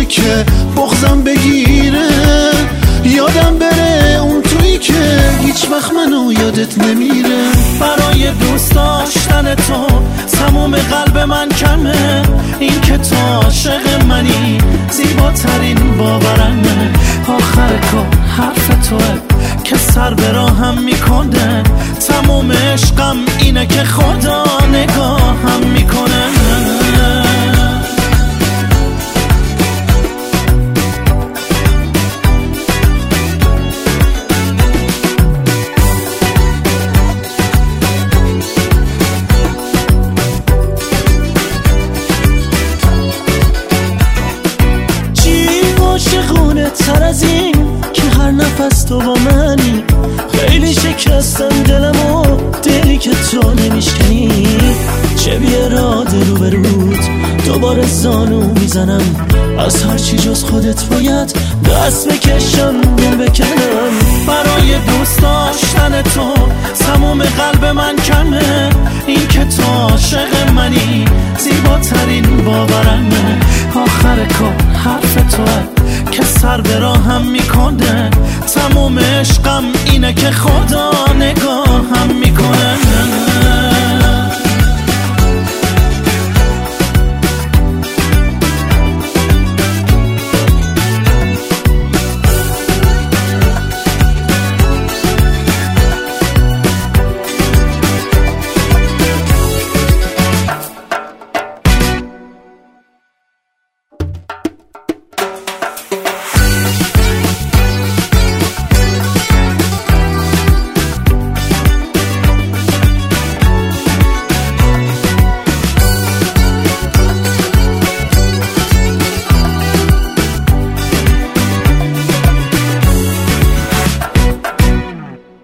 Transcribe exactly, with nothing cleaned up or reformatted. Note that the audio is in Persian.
باشه که بغضم بگیره، یادم بره اون تویی که هیچ وقت منو یادت نمیره. برای دوست داشتن تو تموم قلب من کمه، این که تو عاشق منی زیباترین باورمه. آخر کار حرف توه که سر به راهم میکنه، تموم عشقم اینه که خدا نگاهم میکنه. عاشقونه تر از این که هر نفس تو با منی، خیلی شکستم دلمو دلی که تو نمیشکنی. چه بی اراده رو به رود دوباره زانو میزنم، از هرچی جز خودت باید دست بکشم دل بکنم. برای دوست داشتن تو تموم قلب من کمه، این که تو عاشق منی زیباترین باورمه. آخر کار حرف توه که سر به راهم میکنه، تموم عشقم اینه که خدا نگاهم میکنه.